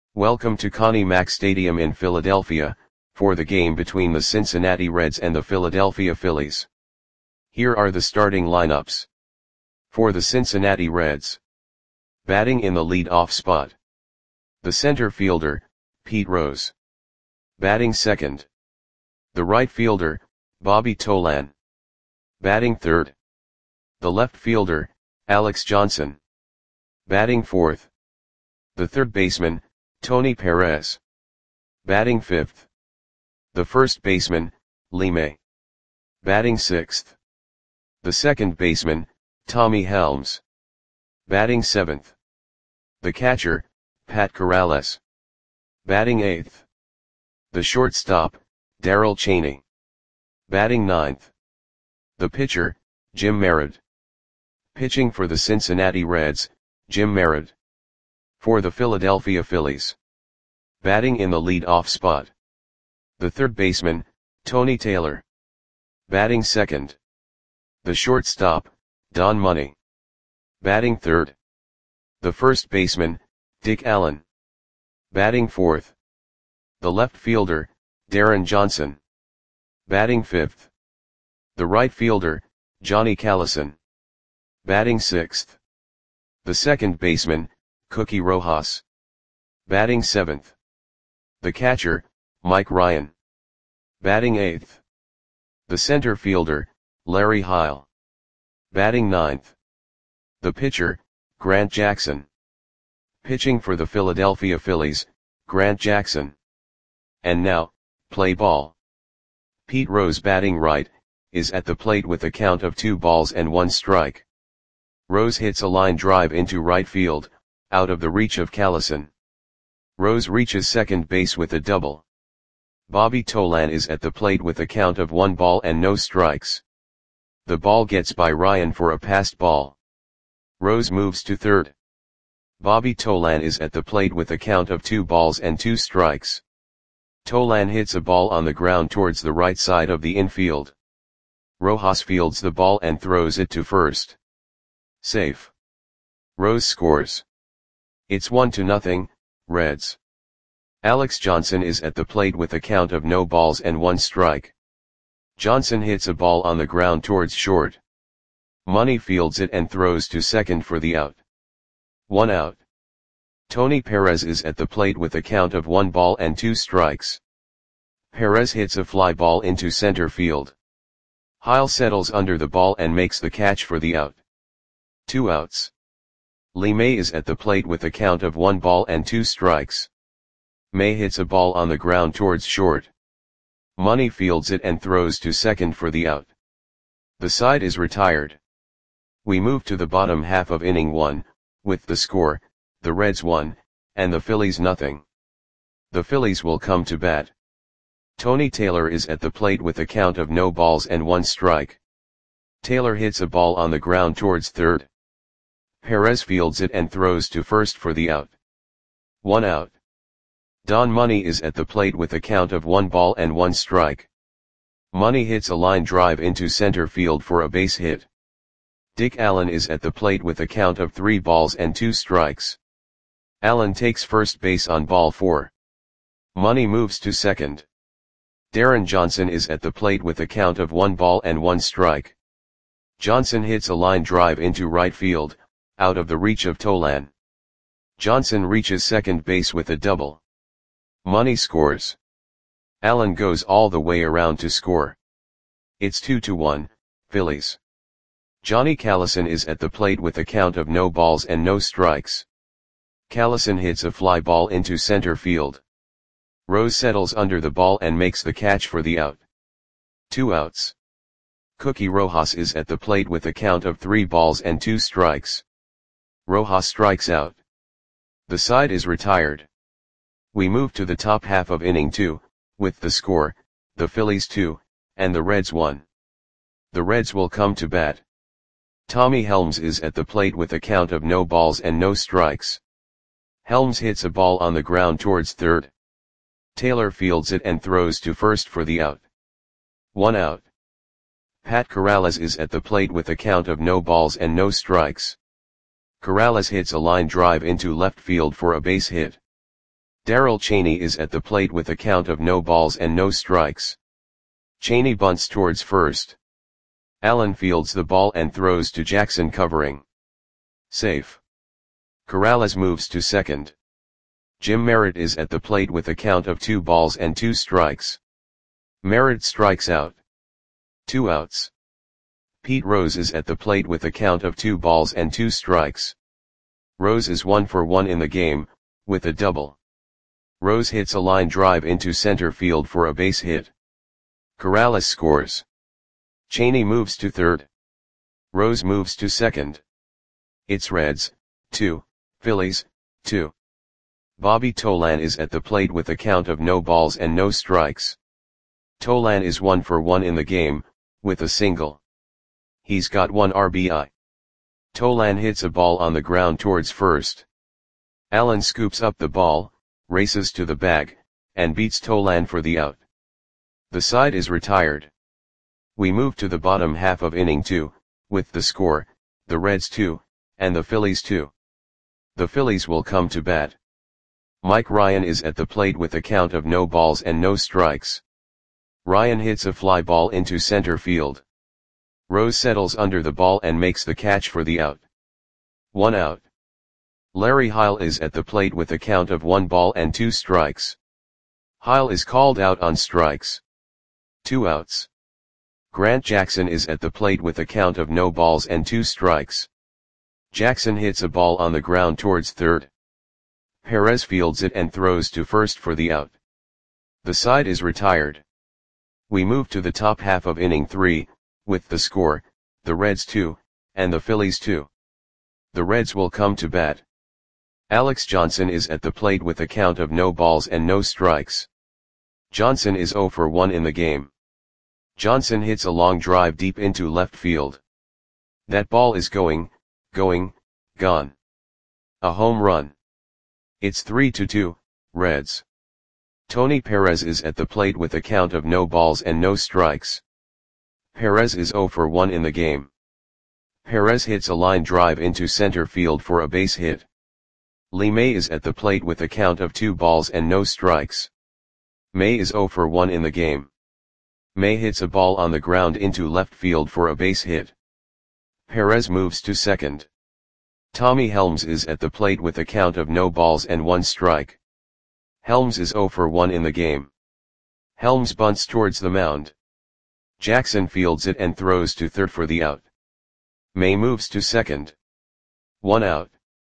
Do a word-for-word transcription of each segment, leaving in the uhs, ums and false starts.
Welcome to Connie Mack Stadium in Philadelphia, for the game between the Cincinnati Reds and the Philadelphia Phillies. Here are the starting lineups. For the Cincinnati Reds. Batting in the lead-off spot. The center fielder, Pete Rose. Batting second. The right fielder, Bobby Tolan. Batting third. The left fielder, Alex Johnson. Batting fourth. The third baseman, Tony Perez. Batting fifth. The first baseman, Lee May. Batting sixth. The second baseman, Tommy Helms. Batting seventh. The catcher, Pat Corrales. Batting eighth. The shortstop, Darrell Chaney. Batting ninth. The pitcher, Jim Merritt. Pitching for the Cincinnati Reds, Jim Merritt. For the Philadelphia Phillies. Batting in the lead-off spot. The third baseman, Tony Taylor. Batting second. The shortstop, Don Money. Batting third. The first baseman, Dick Allen. Batting fourth. The left fielder, Darren Johnson. Batting fifth. The right fielder, Johnny Callison. Batting sixth. The second baseman, Cookie Rojas. Batting seventh. The catcher, Mike Ryan. Batting eighth. The center fielder, Larry Heil. Batting ninth. The pitcher, Grant Jackson. Pitching for the Philadelphia Phillies, Grant Jackson. And now, play ball. Pete Rose batting right, is at the plate with a count of two balls and one strike. Rose hits a line drive into right field, out of the reach of Callison. Rose reaches second base with a double. Bobby Tolan is at the plate with a count of one ball and no strikes. The ball gets by Ryan for a passed ball. Rose moves to third. Bobby Tolan is at the plate with a count of two balls and two strikes. Tolan hits a ball on the ground towards the right side of the infield. Rojas fields the ball and throws it to first. Safe. Rose scores. It's one to nothing, Reds. Alex Johnson is at the plate with a count of no balls and one strike. Johnson hits a ball on the ground towards short. Money fields it and throws to second for the out. One out. Tony Perez is at the plate with a count of one ball and two strikes. Perez hits a fly ball into center field. Heil settles under the ball and makes the catch for the out. Two outs. Lee May is at the plate with a count of one ball and two strikes. May hits a ball on the ground towards short. Money fields it and throws to second for the out. The side is retired. We move to the bottom half of inning one, with the score, the Reds one, and the Phillies nothing. The Phillies will come to bat. Tony Taylor is at the plate with a count of no balls and one strike. Taylor hits a ball on the ground towards third. Perez fields it and throws to first for the out. One out. Don Money is at the plate with a count of one ball and one strike. Money hits a line drive into center field for a base hit. Dick Allen is at the plate with a count of three balls and two strikes. Allen takes first base on ball four. Money moves to second. Darren Johnson is at the plate with a count of one ball and one strike. Johnson hits a line drive into right field, out of the reach of Tolan. Johnson reaches second base with a double. Money scores. Allen goes all the way around to score. It's two to one, Phillies. Johnny Callison is at the plate with a count of no balls and no strikes. Callison hits a fly ball into center field. Rose settles under the ball and makes the catch for the out. Two outs. Cookie Rojas is at the plate with a count of three balls and two strikes. Rojas strikes out. The side is retired. We move to the top half of inning two, with the score, the Phillies two, and the Reds one. The Reds will come to bat. Tommy Helms is at the plate with a count of no balls and no strikes. Helms hits a ball on the ground towards third. Taylor fields it and throws to first for the out. One out. Pat Corrales is at the plate with a count of no balls and no strikes. Corrales hits a line drive into left field for a base hit. Darrell Chaney is at the plate with a count of no balls and no strikes. Chaney bunts towards first. Allen fields the ball and throws to Jackson covering. Safe. Corrales moves to second. Jim Merritt is at the plate with a count of two balls and two strikes. Merritt strikes out. Two outs. Pete Rose is at the plate with a count of two balls and two strikes. Rose is one for one in the game, with a double. Rose hits a line drive into center field for a base hit. Corrales scores. Chaney moves to third. Rose moves to second. It's Reds, two, Phillies, two. Bobby Tolan is at the plate with a count of no balls and no strikes. Tolan is one for one in the game, with a single. He's got one R B I. Tolan hits a ball on the ground towards first. Allen scoops up the ball, races to the bag, and beats Tolan for the out. The side is retired. We move to the bottom half of inning two, with the score, the Reds two, and the Phillies two. The Phillies will come to bat. Mike Ryan is at the plate with a count of no balls and no strikes. Ryan hits a fly ball into center field. Rose settles under the ball and makes the catch for the out. One out. Larry Heil is at the plate with a count of one ball and two strikes. Heil is called out on strikes. Two outs. Grant Jackson is at the plate with a count of no balls and two strikes. Jackson hits a ball on the ground towards third. Perez fields it and throws to first for the out. The side is retired. We move to the top half of inning three, with the score, the Reds two, and the Phillies two. The Reds will come to bat. Alex Johnson is at the plate with a count of no balls and no strikes. Johnson is zero for one in the game. Johnson hits a long drive deep into left field. That ball is going, going, gone. A home run. It's three to two, Reds. Tony Perez is at the plate with a count of no balls and no strikes. Perez is zero for one in the game. Perez hits a line drive into center field for a base hit. Lee May is at the plate with a count of two balls and no strikes. May is zero for one in the game. May hits a ball on the ground into left field for a base hit. Perez moves to second. Tommy Helms is at the plate with a count of no balls and one strike. Helms is zero for one in the game. Helms bunts towards the mound. Jackson fields it and throws to third for the out. May moves to second. One out.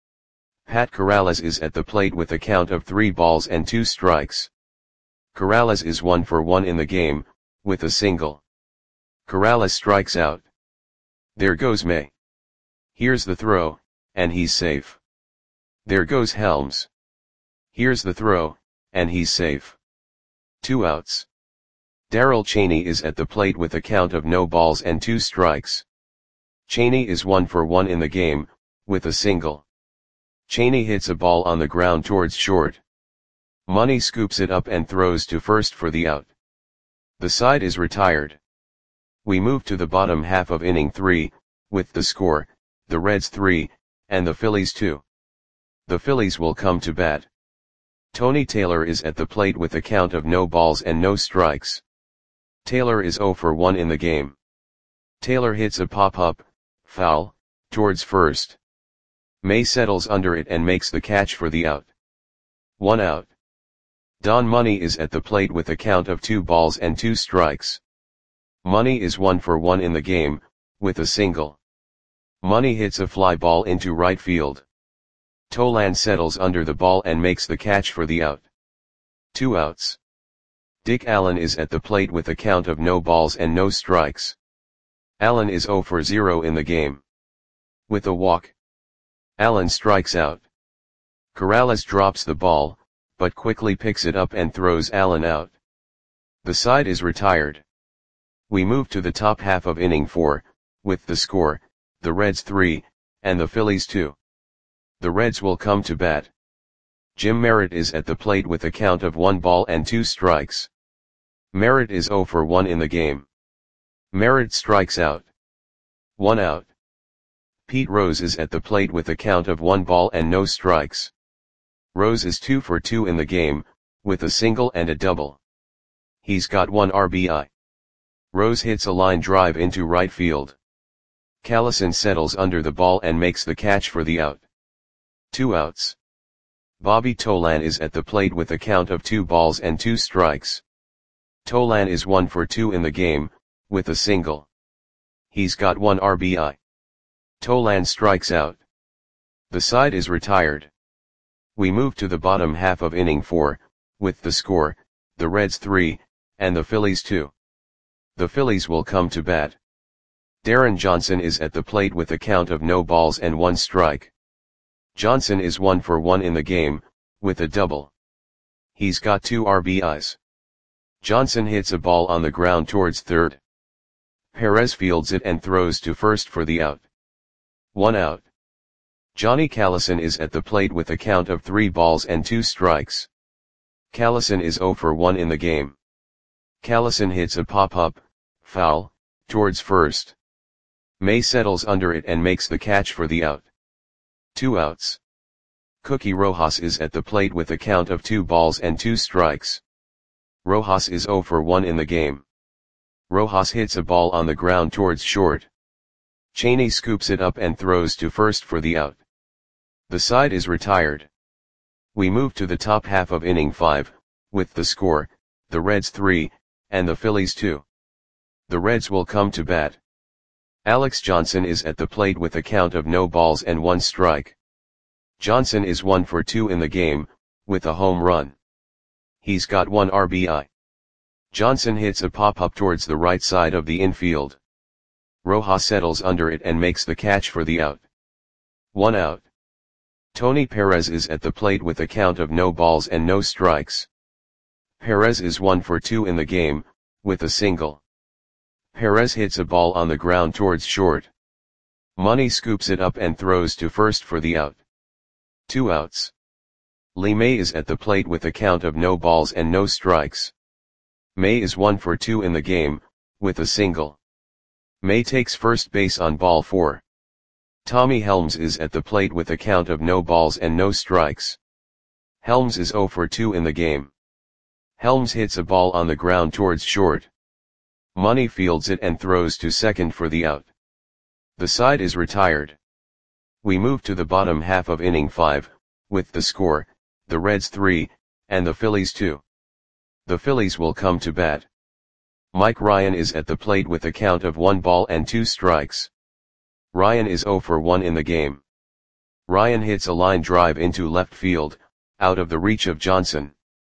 Pat Corrales is at the plate with a count of three balls and two strikes. Corrales is one for one in the game, with a single. Corrales strikes out. There goes May. Here's the throw, and he's safe. There goes Helms. Here's the throw, and he's safe. Two outs. Darrell Chaney is at the plate with a count of no balls and two strikes. Chaney is one for one in the game, with a single. Chaney hits a ball on the ground towards short. Money scoops it up and throws to first for the out. The side is retired. We move to the bottom half of inning three, with the score, the Reds three, and the Phillies two. The Phillies will come to bat. Tony Taylor is at the plate with a count of no balls and no strikes. Taylor is zero for one in the game. Taylor hits a pop-up, foul, towards first. May settles under it and makes the catch for the out. One out. Don Money is at the plate with a count of two balls and two strikes. Money is one for one in the game, with a single. Money hits a fly ball into right field. Tolan settles under the ball and makes the catch for the out. Two outs. Dick Allen is at the plate with a count of no balls and no strikes. Allen is zero for zero in the game. With a walk. Allen strikes out. Corrales drops the ball, but quickly picks it up and throws Allen out. The side is retired. We move to the top half of inning four, with the score, the Reds three, and the Phillies two. The Reds will come to bat. Jim Merritt is at the plate with a count of one ball and two strikes. Merritt is zero for one in the game. Merritt strikes out. One out. Pete Rose is at the plate with a count of one ball and no strikes. Rose is two for two in the game, with a single and a double. He's got one R B I. Rose hits a line drive into right field. Callison settles under the ball and makes the catch for the out. Two outs. Bobby Tolan is at the plate with a count of two balls and two strikes. Tolan is one for two in the game, with a single. He's got one R B I. Tolan strikes out. The side is retired. We move to the bottom half of inning four, with the score, the Reds three, and the Phillies two. The Phillies will come to bat. Darren Johnson is at the plate with a count of no balls and one strike. Johnson is one for one in the game, with a double. He's got two R B Is. Johnson hits a ball on the ground towards third. Perez fields it and throws to first for the out. One out. Johnny Callison is at the plate with a count of three balls and two strikes. Callison is zero for one in the game. Callison hits a pop-up, foul, towards first. May settles under it and makes the catch for the out. Two outs. Cookie Rojas is at the plate with a count of two balls and two strikes. Rojas is zero for one in the game. Rojas hits a ball on the ground towards short. Cheney scoops it up and throws to first for the out. The side is retired. We move to the top half of inning five, with the score, the Reds three, and the Phillies two. The Reds will come to bat. Alex Johnson is at the plate with a count of no balls and one strike. Johnson is one for two in the game, with a home run. He's got one R B I. Johnson hits a pop-up towards the right side of the infield. Rojas settles under it and makes the catch for the out. One out. Tony Perez is at the plate with a count of no balls and no strikes. Perez is one for two in the game, with a single. Perez hits a ball on the ground towards short. Money scoops it up and throws to first for the out. Two outs. Lee May is at the plate with a count of no balls and no strikes. May is one for two in the game, with a single. May takes first base on ball four. Tommy Helms is at the plate with a count of no balls and no strikes. Helms is zero for two in the game. Helms hits a ball on the ground towards short. Money fields it and throws to second for the out. The side is retired. We move to the bottom half of inning five, with the score, the Reds three, and the Phillies two. The Phillies will come to bat. Mike Ryan is at the plate with a count of one ball and two strikes. Ryan is zero for one in the game. Ryan hits a line drive into left field, out of the reach of Johnson.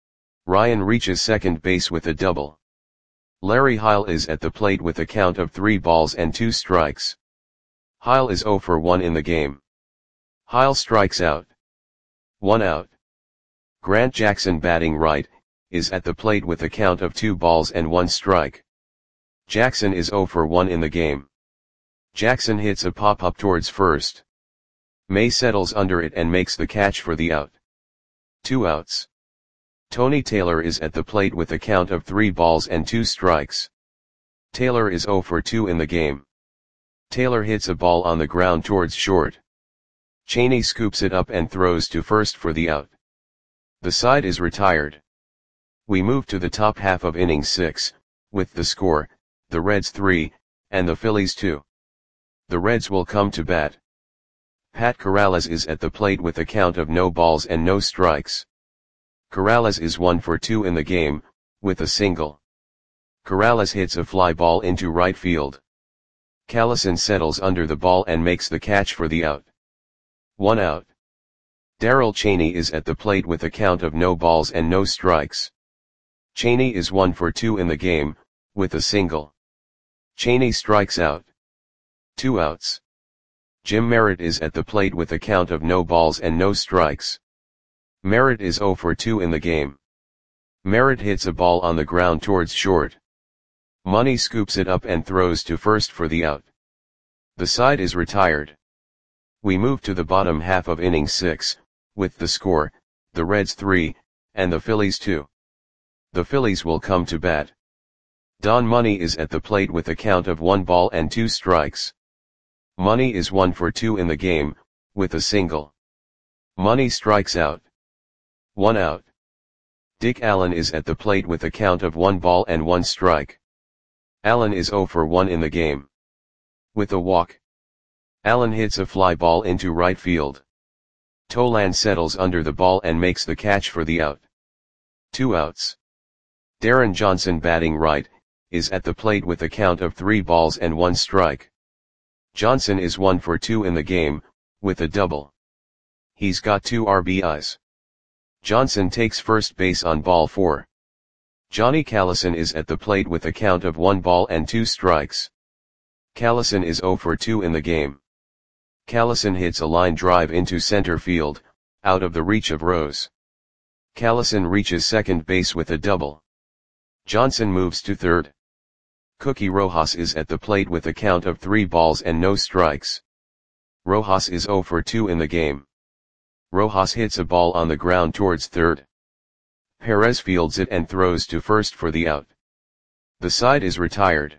Ryan reaches second base with a double. Larry Heil is at the plate with a count of three balls and two strikes. Heil is zero for one in the game. Heil strikes out. One out. Grant Jackson, batting right, is at the plate with a count of two balls and one strike. Jackson is zero for one in the game. Jackson hits a pop-up towards first. May settles under it and makes the catch for the out. Two outs. Tony Taylor is at the plate with a count of three balls and two strikes. Taylor is zero for two in the game. Taylor hits a ball on the ground towards short. Cheney scoops it up and throws to first for the out. The side is retired. We move to the top half of inning six, with the score, the Reds three, and the Phillies two. The Reds will come to bat. Pat Corrales is at the plate with a count of no balls and no strikes. Corrales is one for two in the game, with a single. Corrales hits a fly ball into right field. Callison settles under the ball and makes the catch for the out. One out. Darrell Cheney is at the plate with a count of no balls and no strikes. Cheney is one for two in the game, with a single. Cheney strikes out. Two outs. Jim Merritt is at the plate with a count of no balls and no strikes. Merritt is zero for two in the game. Merritt hits a ball on the ground towards short. Money scoops it up and throws to first for the out. The side is retired. We move to the bottom half of inning six, with the score, the Reds three, and the Phillies two. The Phillies will come to bat. Don Money is at the plate with a count of one ball and two strikes. Money is one for two in the game, with a single. Money strikes out. one out. Dick Allen is at the plate with a count of one ball and one strike. Allen is oh for one in the game. With a walk, Allen hits a fly ball into right field. Tolan settles under the ball and makes the catch for the out. Two outs. Darren Johnson, batting right, is at the plate with a count of three balls and one strike. Johnson is one for two in the game, with a double. He's got two R B Is. Johnson takes first base on ball four. Johnny Callison is at the plate with a count of one ball and two strikes. Callison is oh for two in the game. Callison hits a line drive into center field, out of the reach of Rose. Callison reaches second base with a double. Johnson moves to third. Cookie Rojas is at the plate with a count of three balls and no strikes. Rojas is oh for two in the game. Rojas hits a ball on the ground towards third. Perez fields it and throws to first for the out. The side is retired.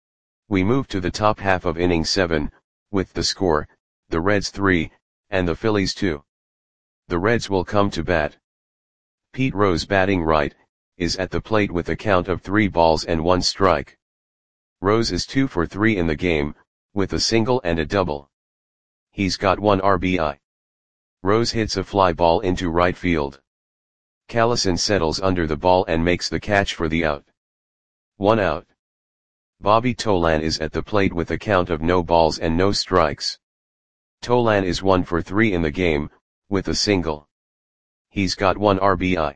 We move to the top half of inning seven, with the score, the Reds three, and the Phillies two. The Reds will come to bat. Pete Rose, batting right, is at the plate with a count of three balls and one strike. Rose is two for three in the game, with a single and a double. He's got one R B I. Rose hits a fly ball into right field. Callison settles under the ball and makes the catch for the out. One out. Bobby Tolan is at the plate with a count of no balls and no strikes. Tolan is one for three in the game, with a single. He's got one R B I.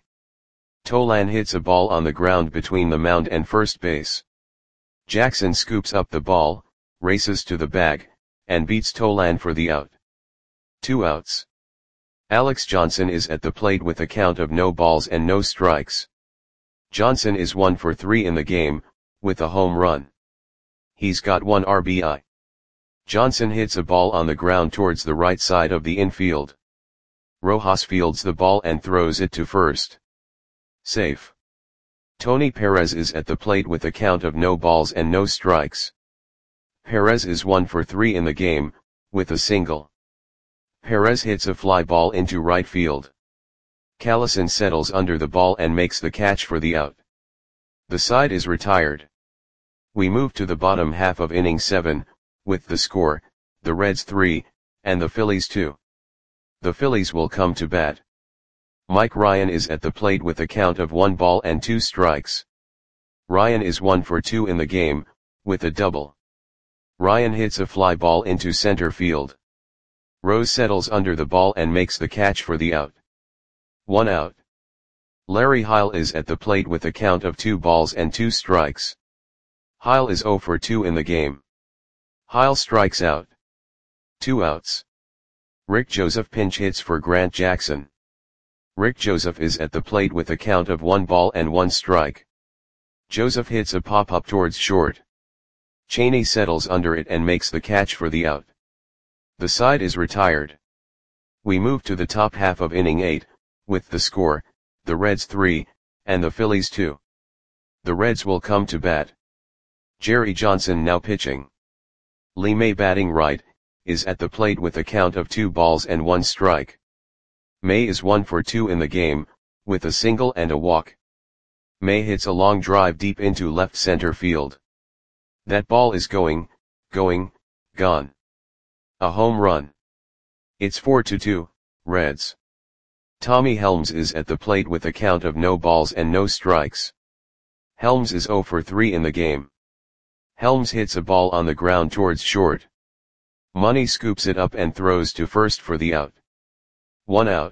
Tolan hits a ball on the ground between the mound and first base. Jackson scoops up the ball, races to the bag, and beats Tolan for the out. Two outs. Alex Johnson is at the plate with a count of no balls and no strikes. Johnson is one for three in the game, with a home run. He's got one R B I. Johnson hits a ball on the ground towards the right side of the infield. Rojas fields the ball and throws it to first. Safe. Tony Perez is at the plate with a count of no balls and no strikes. Perez is one for three in the game, with a single. Perez hits a fly ball into right field. Callison settles under the ball and makes the catch for the out. The side is retired. We move to the bottom half of inning seven, with the score, the Reds three, and the Phillies two. The Phillies will come to bat. Mike Ryan is at the plate with a count of one ball and two strikes. Ryan is one for two in the game, with a double. Ryan hits a fly ball into center field. Rose settles under the ball and makes the catch for the out. One out. Larry Heil is at the plate with a count of two balls and two strikes. Heil is oh for two in the game. Heil strikes out. Two outs. Rick Joseph pinch hits for Grant Jackson. Rick Joseph is at the plate with a count of one ball and one strike. Joseph hits a pop-up towards short. Cheney settles under it and makes the catch for the out. The side is retired. We move to the top half of inning eight, with the score, the Reds three, and the Phillies two. The Reds will come to bat. Jerry Johnson now pitching. Lee May, batting right, is at the plate with a count of two balls and one strike. May is one for two in the game, with a single and a walk. May hits a long drive deep into left center field. That ball is going, going, gone. A home run. It's four to two, Reds. Tommy Helms is at the plate with a count of no balls and no strikes. Helms is oh for three in the game. Helms hits a ball on the ground towards short. Money scoops it up and throws to first for the out. One out.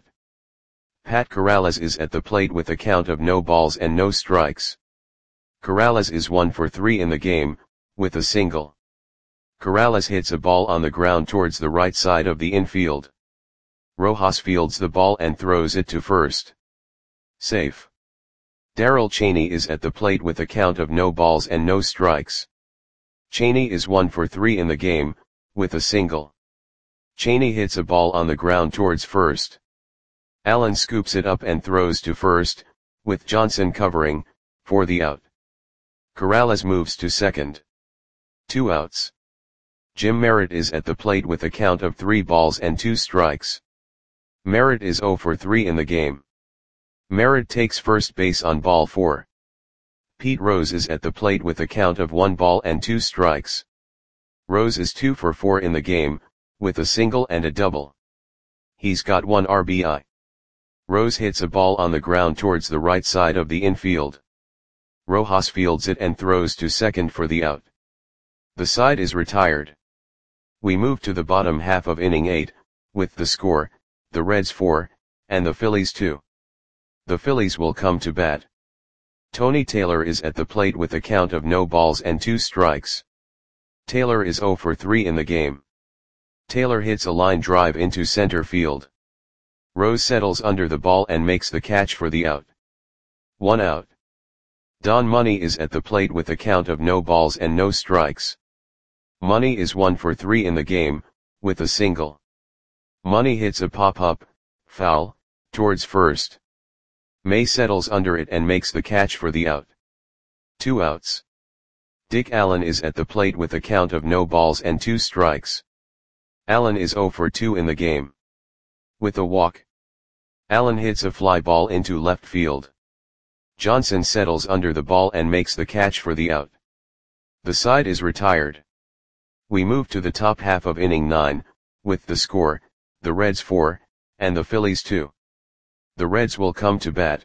Pat Corrales is at the plate with a count of no balls and no strikes. Corrales is one for three in the game, with a single. Corrales hits a ball on the ground towards the right side of the infield. Rojas fields the ball and throws it to first. Safe. Darrell Cheney is at the plate with a count of no balls and no strikes. Cheney is one for three in the game, with a single. Cheney hits a ball on the ground towards first. Allen scoops it up and throws to first, with Johnson covering, for the out. Corrales moves to second. Two outs. Jim Merritt is at the plate with a count of three balls and two strikes. Merritt is oh for three in the game. Merritt takes first base on ball four. Pete Rose is at the plate with a count of one ball and two strikes. Rose is two for four in the game, with a single and a double. He's got one R B I. Rose hits a ball on the ground towards the right side of the infield. Rojas fields it and throws to second for the out. The side is retired. We move to the bottom half of inning eight, with the score, the Reds four, and the Phillies two. The Phillies will come to bat. Tony Taylor is at the plate with a count of no balls and two strikes. Taylor is zero for three in the game. Taylor hits a line drive into center field. Rose settles under the ball and makes the catch for the out. One out. Don Money is at the plate with a count of no balls and no strikes. Money is one for three in the game, with a single. Money hits a pop-up, foul, towards first. May settles under it and makes the catch for the out. Two outs. Dick Allen is at the plate with a count of no balls and two strikes. Allen is zero for two in the game. With a walk. Allen hits a fly ball into left field. Johnson settles under the ball and makes the catch for the out. The side is retired. We move to the top half of inning nine, with the score, the Reds four, and the Phillies two. The Reds will come to bat.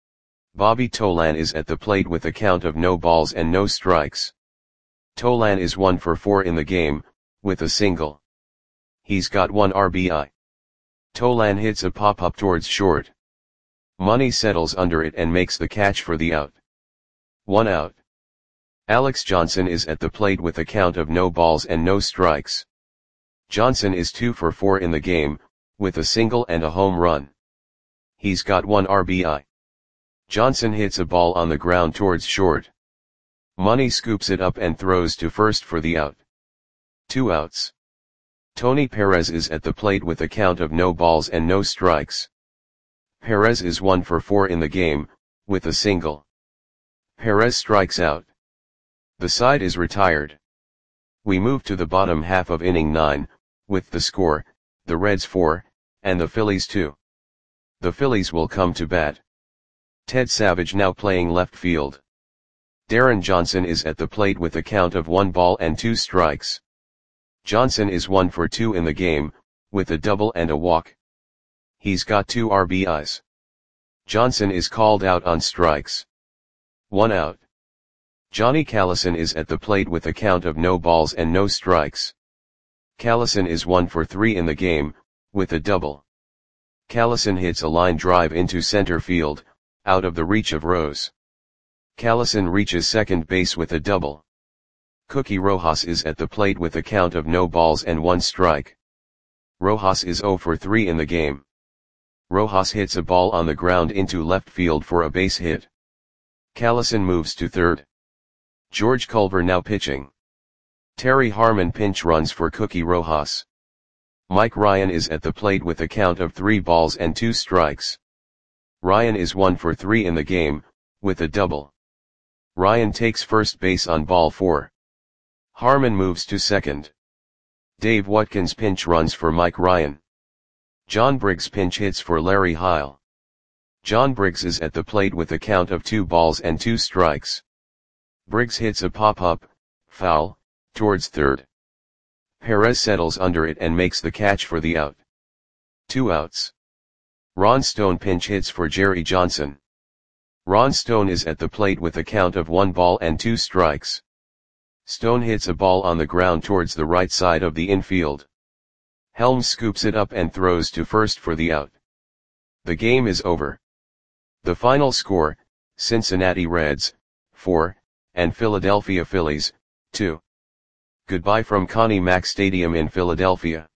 Bobby Tolan is at the plate with a count of no balls and no strikes. Tolan is one for four in the game, with a single. He's got one R B I. Tolan hits a pop-up towards short. Money settles under it and makes the catch for the out. One out. Alex Johnson is at the plate with a count of no balls and no strikes. Johnson is two for four in the game, with a single and a home run. He's got one R B I. Johnson hits a ball on the ground towards short. Money scoops it up and throws to first for the out. Two outs. Tony Perez is at the plate with a count of no balls and no strikes. Perez is one for four in the game, with a single. Perez strikes out. The side is retired. We move to the bottom half of inning nine, with the score, the Reds four, and the Phillies two. The Phillies will come to bat. Ted Savage now playing left field. Darren Johnson is at the plate with a count of one ball and two strikes. Johnson is one for two in the game, with a double and a walk. He's got two R B Is. Johnson is called out on strikes. One out. Johnny Callison is at the plate with a count of no balls and no strikes. Callison is one for three in the game, with a double. Callison hits a line drive into center field, out of the reach of Rose. Callison reaches second base with a double. Cookie Rojas is at the plate with a count of no balls and one strike. Rojas is zero for three in the game. Rojas hits a ball on the ground into left field for a base hit. Callison moves to third. George Culver now pitching. Terry Harmon pinch runs for Cookie Rojas. Mike Ryan is at the plate with a count of three balls and two strikes. Ryan is one for three in the game, with a double. Ryan takes first base on ball four. Harmon moves to second. Dave Watkins pinch runs for Mike Ryan. John Briggs pinch hits for Larry Heil. John Briggs is at the plate with a count of two balls and two strikes. Briggs hits a pop-up, foul, towards third. Perez settles under it and makes the catch for the out. Two outs. Ron Stone pinch hits for Jerry Johnson. Ron Stone is at the plate with a count of one ball and two strikes. Stone hits a ball on the ground towards the right side of the infield. Helms scoops it up and throws to first for the out. The game is over. The final score, Cincinnati Reds, four, and Philadelphia Phillies, two. Goodbye from Connie Mack Stadium in Philadelphia.